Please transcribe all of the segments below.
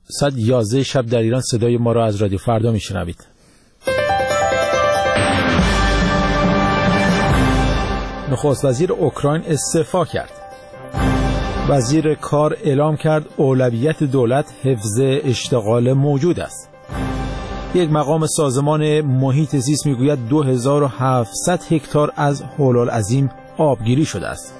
11 شب در ایران صدای ما را از رادیو فردا میشنوید. نخست وزیر اوکراین استعفا کرد. وزیر کار اعلام کرد اولویت دولت حفظ اشتغال موجود است. یک مقام سازمان محیط زیست میگوید 2700 هکتار از هولالعظیم آبگیری شده است.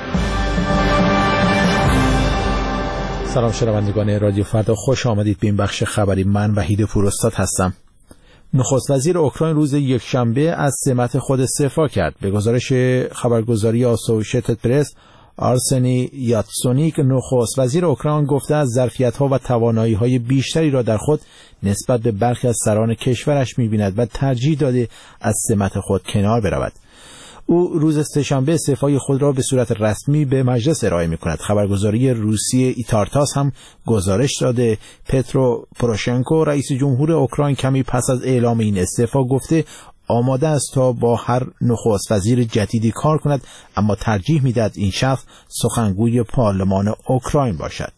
سلام شنوندگان رادیو فردا، خوش آمدید به این بخش خبری. من وحید پوراستاد هستم. نخست وزیر اوکراین روز یکشنبه از سمت خود استعفا کرد. به گزارش خبرگزاری آسوشیتد پرس، آرسنی یاتسونیک نخست وزیر اوکراین گفته از ظرفیت‌ها و توانایی‌های بیشتری را در خود نسبت به برخی از سران کشورش می‌بیند و ترجیح داده از سمت خود کنار برود. او روز سه‌شنبه استعفای خود را به صورت رسمی به مجلس ارائه می‌کند. خبرگزاری روسی ایتارتاس هم گزارش داده پترو پوروشنکو رئیس جمهور اوکراین کمی پس از اعلام این استعفا گفته آماده است تا با هر نخست وزیر جدیدی کار کند، اما ترجیح می‌دهد این شخص سخنگوی پارلمان اوکراین باشد.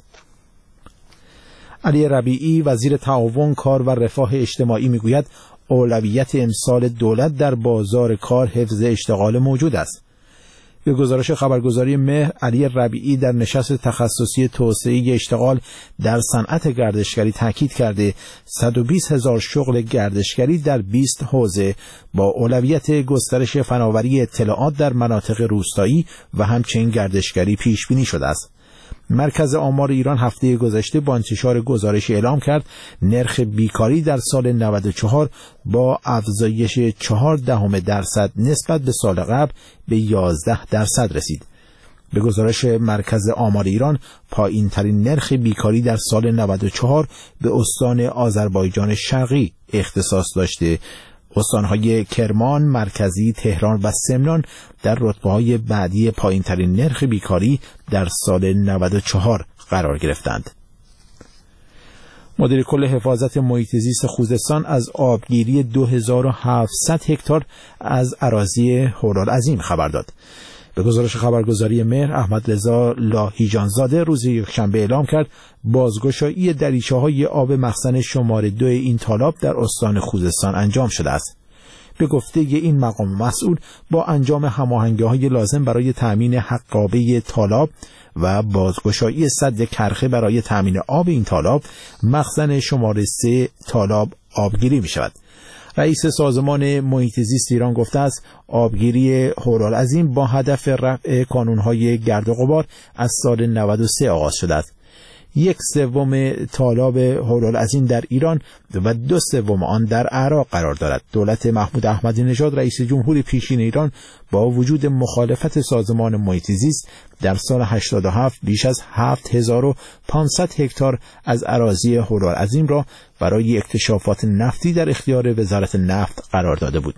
علی ربیعی وزیر تعاون، کار و رفاه اجتماعی میگوید اولویت امسال دولت در بازار کار حفظ اشتغال موجود است. به گزارش خبرگزاری مهر، علی ربیعی در نشست تخصصی توسعه اشتغال در صنعت گردشگری تاکید کرده 120,000 شغل گردشگری در 20 حوزه با اولویت گسترش فناوری اطلاعات در مناطق روستایی و همچنین گردشگری پیش بینی شده است. مرکز آمار ایران هفته گذشته با انتشار گزارش اعلام کرد نرخ بیکاری در سال 94 با افزایش 0.4% نسبت به سال قبل به 11% رسید. به گزارش مرکز آمار ایران پایین ترین نرخ بیکاری در سال 94 به استان آذربایجان شرقی اختصاص داشته. استانهای کرمان، مرکزی، تهران و سمنان در رتبه‌های بعدی پایین‌ترین نرخ بیکاری در سال 94 قرار گرفتند. مدیر کل حفاظت محیط زیست خوزستان از آبگیری 2700 هکتار از اراضی هولالعظیم خبر داد. به گزارش خبرگزاری مهر، احمد رضا لاهیجانزاده روز یکشنبه اعلام کرد بازگشایی دریچه‌های آب مخزن شماره 2 این تالاب در استان خوزستان انجام شده است. به گفته این مقام مسئول با انجام هماهنگی‌های لازم برای تأمین حقابه تالاب و بازگشایی سد کرخه برای تأمین آب این تالاب، مخزن شماره 3 تالاب آبگیری می‌شود. رئیس سازمان محیط زیست ایران گفته است آبگیری هولالعظیم با هدف رفع کانون‌های گرد و غبار از سال 93 آغاز شده است. 1/3 تالاب هولالعظیم در ایران و 2/3 آن در عراق قرار دارد. دولت محمود احمدی نژاد رئیس جمهور پیشین ایران با وجود مخالفت سازمان محیط زیست در سال 87 بیش از 7500 هکتار از اراضی هولالعظیم را برای اکتشافات نفتی در اختیار وزارت نفت قرار داده بود.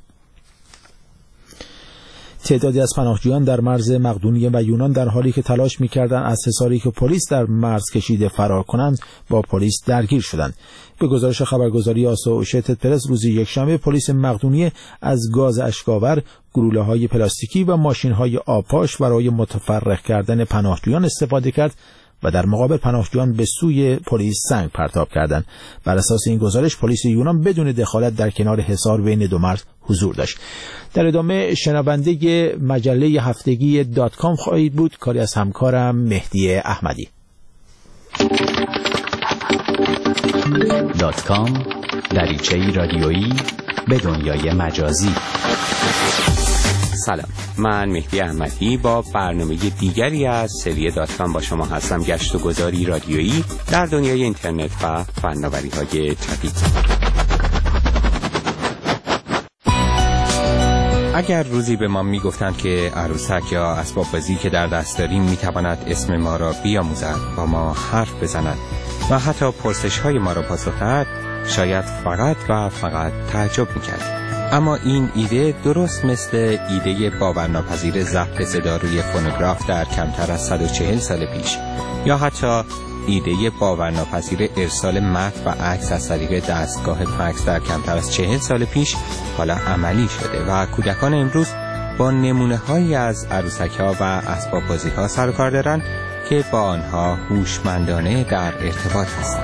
تعدادی از پناهجویان در مرز مقدونیه و یونان در حالی که تلاش می‌کردند از حصاری که پلیس در مرز کشیده فرار کنند با پلیس درگیر شدند. به گزارش خبرگزاری آسوشیتد پرس روز یکشنبه پلیس مقدونیه از گاز اشک‌آور، گلوله‌های پلاستیکی و ماشین‌های آبپاش برای متفرق کردن پناهجویان استفاده کرد و در مقابل پناهجویان به سوی پلیس سنگ پرتاب کردند. بر اساس این گزارش پلیس یونان بدون دخالت در کنار حصار بین دو مرز حضور داشت. در ادامه شنونده مجله هفتگی .com خواهید بود. کاری از همکارم مهدی احمدی. .com دریچه‌ای رادیویی به دنیای مجازی. سلام، من مهدی احمدی با برنامه دیگری از سری .com با شما هستم. گشت و گذاری رادیویی در دنیای اینترنت و فناوری‌های جدید. اگر روزی به ما میگفتند که عروسک یا اسباب بازی که در دست داریم میتواند اسم ما را بیاموزد، با ما حرف بزند و حتی پرسش‌های ما را پاسخ دهد، شاید فقط و فقط تعجب میکردیم. اما این ایده درست مثل ایده باورناپذیر ضبط صدا روی فونوگراف در کمتر از 140 سال پیش، یا حتی ایده باورناپذیر ارسال متن و عکس از طریق دستگاه فکس در کمتر از 40 سال پیش حالا عملی شده و کودکان امروز با نمونه‌هایی از عروسک‌ها و اسباب بازی‌ها سر و کار دارند که با آنها هوشمندانه در ارتباط هستند.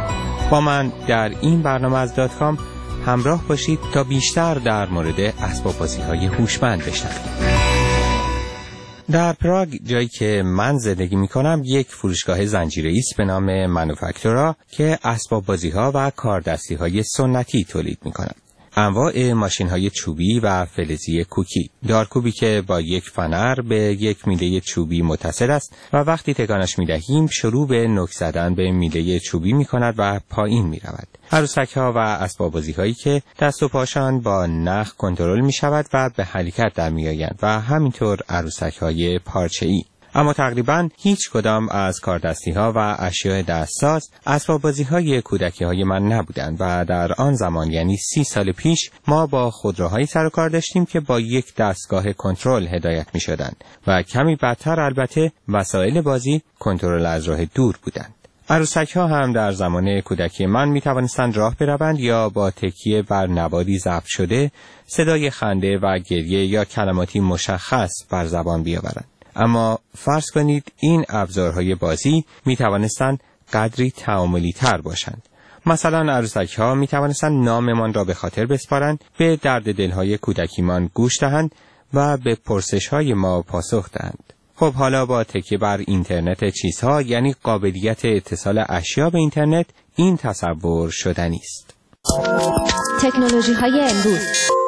با من در این برنامه از .com همراه باشید تا بیشتر در مورد اسباب‌بازی‌های هوشمند بشنوید. در پراگ، جایی که من زندگی می‌کنم، یک فروشگاه زنجیره‌ای است به نام مانوفکتورا که اسباب‌بازی‌ها و کاردستی‌های سنتی تولید می‌کند. انواع ماشین‌های چوبی و فلزی کوکی، دارکوبی که با یک فنر به یک میله چوبی متصل است و وقتی تکانش می‌دهیم شروع به نوک زدن به میله چوبی می‌کند و پایین می‌رود. عروسک‌ها و اسباب‌بازی‌هایی که دست و پاشان با نخ کنترل می‌شود و به حرکت در می‌آیند و همینطور عروسک‌های پارچه‌ای. اما تقریباً هیچ کدام از کاردستی‌ها و اشیاء دستساز اسباب‌بازی‌های کودکی‌های من نبودند و در آن زمان یعنی 30 سال پیش ما با خودروهایی سر و کار داشتیم که با یک دستگاه کنترل هدایت می‌شدند و کمی بدتر البته وسایل بازی کنترل از راه دور بودند. عروسک‌ها هم در زمان کودکی من می‌توانستند راه بروند یا با تکیه بر نواری ضبط شده صدای خنده و گریه یا کلماتی مشخص بر زبان بیاورند. اما فرض کنید این ابزارهای بازی می توانستند قدری تعاملی تر باشند. مثلا عروسک‌ها می توانستند ناممان را به خاطر بسپارند، به درد دلهای کودکیمان گوش دهند و به پرسش‌های ما پاسخ دهند. خب حالا با تکیه بر اینترنت چیزها، یعنی قابلیت اتصال اشیا به اینترنت، این تصور شدنی است. تکنولوژی‌های امروز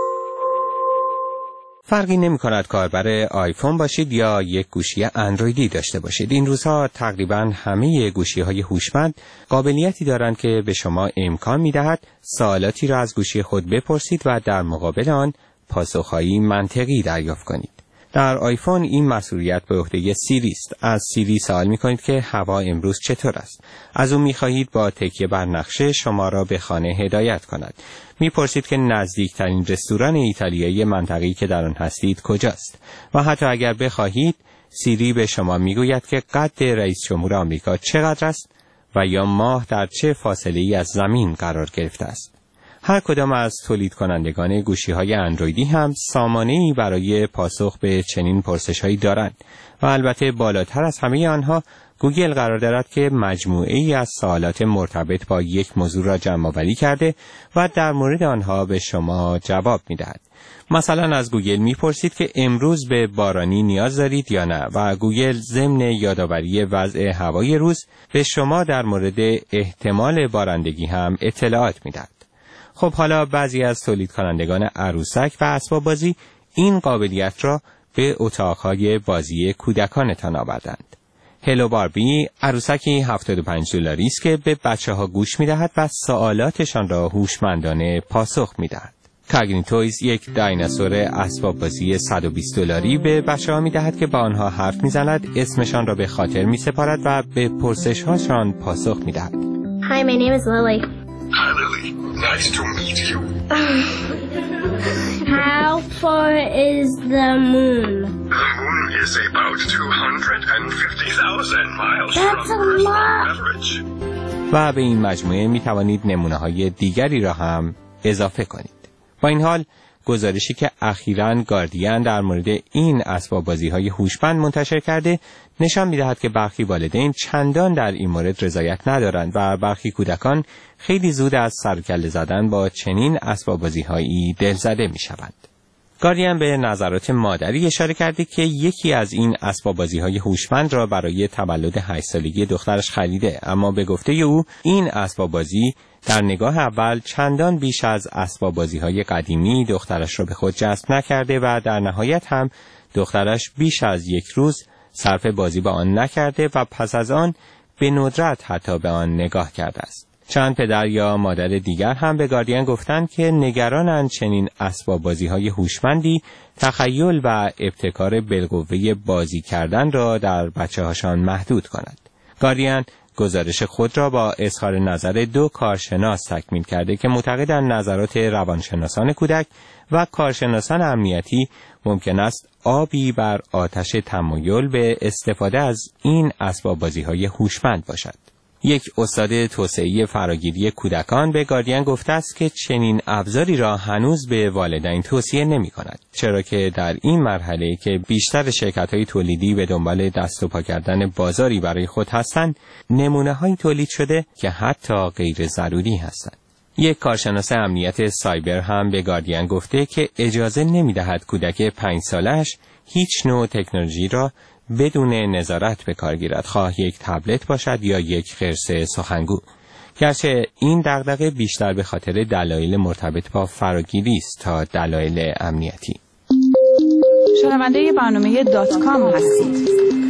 فرقی نمی کند کاربر آیفون باشید یا یک گوشی اندرویدی داشته باشید. این روزها تقریباً همه گوشی‌های هوشمند قابلیتی دارند که به شما امکان می‌دهد سوالاتی را از گوشی خود بپرسید و در مقابل آن پاسخ‌های منطقی دریافت کنید. در آیفون این مسئولیت به عهده سیری است. از سیری سوال می‌کنید که هوا امروز چطور است. از او می‌خواهید با تکیه بر نقشه شما را به خانه هدایت کند. می‌پرسید که نزدیکترین رستوران ایتالیایی منطقه‌ای که در آن هستید کجاست و حتی اگر بخواهید سیری به شما می‌گوید که قد رئیس جمهور آمریکا چقدر است و یا ماه در چه فاصله‌ای از زمین قرار گرفته است. هر کدام از تولید کنندگان گوشی‌های اندرویدی هم سامانه‌ای برای پاسخ به چنین پرسش‌هایی دارند و البته بالاتر از همه آنها گوگل قرار دارد که مجموعه‌ای از سوالات مرتبط با یک موضوع را جمع‌آوری کرده و در مورد آنها به شما جواب می‌دهد. مثلا از گوگل می‌پرسید که امروز به بارانی نیاز دارید یا نه و گوگل ضمن یادآوری وضع هوای روز به شما در مورد احتمال بارندگی هم اطلاعات می‌دهد. خب حالا بعضی از تولید کنندگان عروسک و اسباب بازی این قابلیت را به اتاق‌های بازی کودکانتان آوردند. هلو باربی عروسکی $75 است که به بچه‌ها گوش می‌دهد و سوالاتشان را هوشمندانه پاسخ می‌دهد. کاگنی تویز یک دایناسور اسباب بازی $120 به بچه‌ها می‌دهد که با آنها حرف می‌زند، اسمشان را به خاطر می‌سپارد و به پرسش‌هاشان پاسخ می‌دهد. Hi, my name is Lily. Hi, Lily. Nice to meet you. How far is the moon? The moon is about 250,000 miles That's from a Earth's lot. average. و به این مجموعه می توانید نمونه‌های دیگری را هم اضافه کنید. با این حال گزارشی که اخیراً گاردین در مورد این اسباب بازی‌های هوشمند منتشر کرده نشان می‌دهد که برخی والدین چندان در این مورد رضایت ندارند و برخی کودکان خیلی زود از سر و کله زدن با چنین اسباب بازی‌هایی دلزده می‌شوند. گاردین به نظرات مادری اشاره کرده که یکی از این اسباب بازی‌های هوشمند را برای تولد 8 سالگی دخترش خریده، اما به گفته او این اسباب بازی در نگاه اول چندان بیش از اسباب بازی‌های قدیمی دخترش را به خود جذب نکرده و در نهایت هم دخترش بیش از یک روز صرف بازی با آن نکرده و پس از آن به ندرت حتی به آن نگاه کرده است. چند پدر یا مادر دیگر هم به گاردین گفتند که نگرانند چنین اسباب بازی‌های هوشمندی تخیل و ابتکار بالقوه بازی کردن را در بچه‌هاشان محدود کند. گاردین گزارش خود را با اظهار نظر 2 کارشناس تکمیل کرده که معتقدند نظرات روانشناسان کودک و کارشناسان امنیتی ممکن است آبی بر آتش تمایل به استفاده از این اسباب بازی‌های هوشمند باشد. یک استاد توسعه فراگیری کودکان به گاردین گفته است که چنین ابزاری را هنوز به والدین توصیه نمی کند، چرا که در این مرحله که بیشتر شرکت‌های تولیدی به دنبال دست و پا کردن بازاری برای خود هستند، نمونه‌هایی تولید شده که حتی غیر ضروری هستند. یک کارشناس امنیت سایبر هم به گاردین گفته که اجازه نمی‌دهد کودک 5 سالش هیچ نوع تکنولوژی را بدون نظارت به کار گیرد، خواه یک تبلت باشد یا یک خرس سخنگو. گرچه این دغدغه بیشتر به خاطر دلایل مرتبط با فراگیری است تا دلایل امنیتی. شنونده برنامه .com هستید.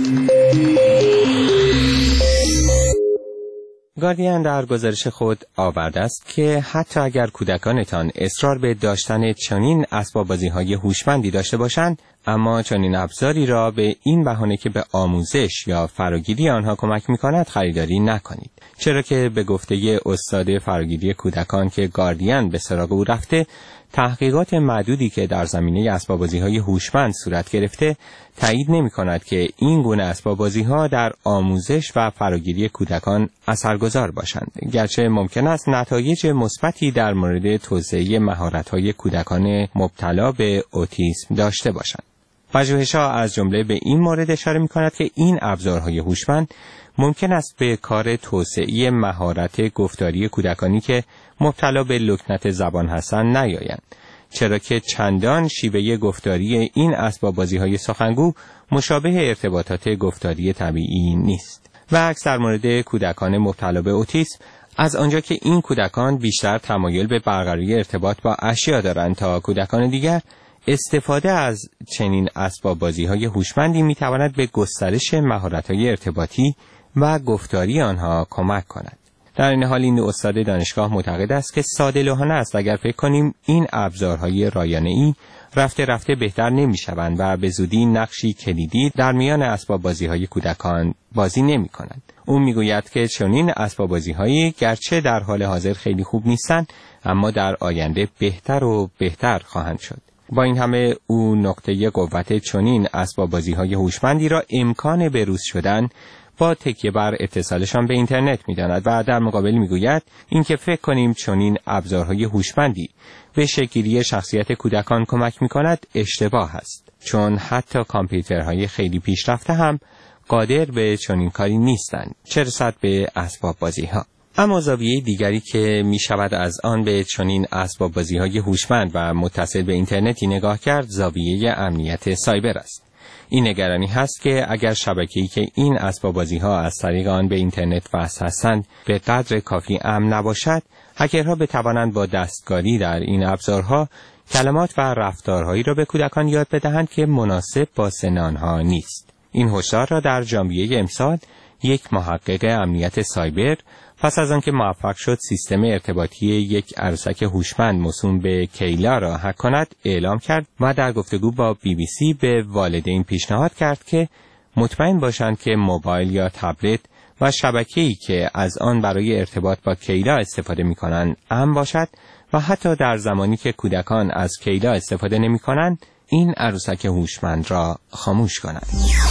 گاردین در گزارش خود آورده است که حتی اگر کودکانتان اصرار به داشتن چنین اسباب بازی‌های هوشمندی داشته باشند، اما چنین ابزاری را به این بهانه که به آموزش یا فراگیری آنها کمک می‌کند خریداری نکنید، چرا که به گفته استاد فراگیری کودکان که گاردین به سراغ او رفته، تحقیقات معدودی که در زمینه اسباب بازی‌های هوشمند صورت گرفته تایید نمی‌کند که این گونه اسباب بازی‌ها در آموزش و فراگیری کودکان اثرگذار باشند، گرچه ممکن است نتایج مثبتی در مورد توسعه مهارت‌های کودکان مبتلا به اوتیسم داشته باشند. پژوهش‌ها از جمله به این مورد اشاره می‌کند که این ابزارهای هوشمند ممکن است به کار توسعه مهارت گفتاری کودکانی که مبتلا به لکنت زبان هستند نیایند، چرا که چندان شیوه گفتاری این اسباب بازی‌های سخنگو مشابه ارتباطات گفتاری طبیعی نیست. و عکس در مورد کودکان مبتلا به اوتیسم، از آنجا که این کودکان بیشتر تمایل به برقراری ارتباط با اشیا دارند تا کودکان دیگر، استفاده از چنین اسباب بازی‌های هوشمندی می‌تواند به گسترش مهارت‌های ارتباطی و گفتاری آنها کمک کند. در این حال این استاد دانشگاه معتقد است که ساده‌لوحانه است اگر فکر کنیم این ابزارهای رایانه‌ای رفته رفته بهتر نمی‌شوند و به زودی نقشی کلیدی در میان اسباب بازی‌های کودکان بازی نمی‌کنند. او می‌گوید که چنین اسباب بازی‌هایی گرچه در حال حاضر خیلی خوب نیستند، اما در آینده بهتر و بهتر خواهند شد. با این همه او نقطه قوت چنین اسباب بازی‌های هوشمندی را امکان بروز شدن با تکیه بر اتصالشان به اینترنت می‌داند و در مقابل می‌گوید اینکه فکر کنیم چنین ابزارهای هوشمندی به شکل‌گیری شخصیت کودکان کمک می‌کند اشتباه است، چون حتی کامپیوترهای خیلی پیشرفته هم قادر به چنین کاری نیستند، چه رسد به اسباب بازی‌ها. اما زاویه دیگری که می شود از آن به چنین اسباب بازی‌های هوشمند و متصل به اینترنتی نگاه کرد، زاویه امنیت سایبر است. این نگرانی هست که اگر شبکه‌ای که این اسباب بازی‌ها از طریق آن به اینترنت وصل هستند به قدر کافی امن نباشد، هکرها بتوانند با دستکاری در این ابزارها کلمات و رفتارهایی را به کودکان یاد بدهند که مناسب با سن آنها نیست. این هشدار را در ژانویه امسال یک محقق امنیت سایبر پس از آنکه موفق شد سیستم ارتباطی یک عروسک هوشمند موسوم به کیلا را هک کند اعلام کرد و در گفتگو با BBC به والدین پیشنهاد کرد که مطمئن باشند که موبایل یا تبلت و شبکه‌ای که از آن برای ارتباط با کیلا استفاده می‌کنند امن باشد و حتی در زمانی که کودکان از کیلا استفاده نمی‌کنند این عروسک هوشمند را خاموش کنند.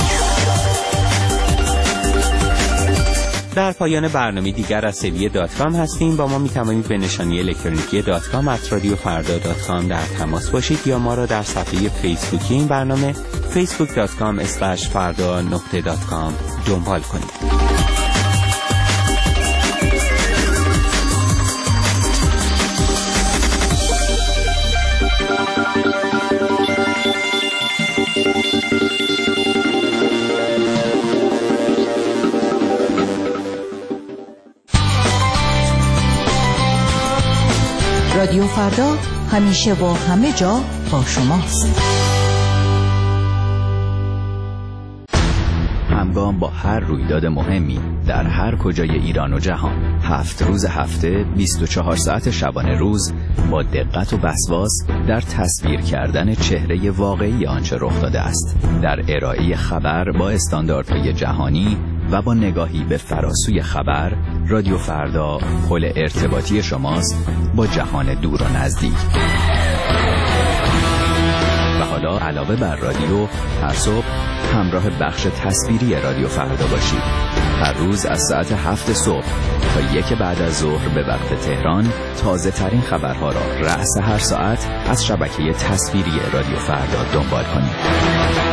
در پایان برنامه دیگر از سری .com هستیم. با ما می توانید به نشانی الکترونیکی .com @radiofarda.com در تماس باشید یا ما را در صفحه فیسبوکی این برنامه facebook.com/farda.com دنبال کنید. رادیو فردا همیشه و همه جا با شماست. همگام با هر رویداد مهمی در هر کجای ایران و جهان، 7 روز هفته 24 ساعت شبانه روز با دقت و وسواس در تصویر کردن چهره واقعی آنچه رخ داده است، در ارائه خبر با استانداردهای جهانی و با نگاهی به فراسوی خبر. رادیو فردا پل ارتباطی شماست با جهان دور و نزدیک. و حالا علاوه بر رادیو، هر صبح همراه بخش تصویری رادیو فردا باشید. هر روز از ساعت 7 صبح تا 1 بعد از ظهر به وقت تهران تازه ترین خبرها را رأس هر ساعت از شبکه تصویری رادیو فردا دنبال کنید.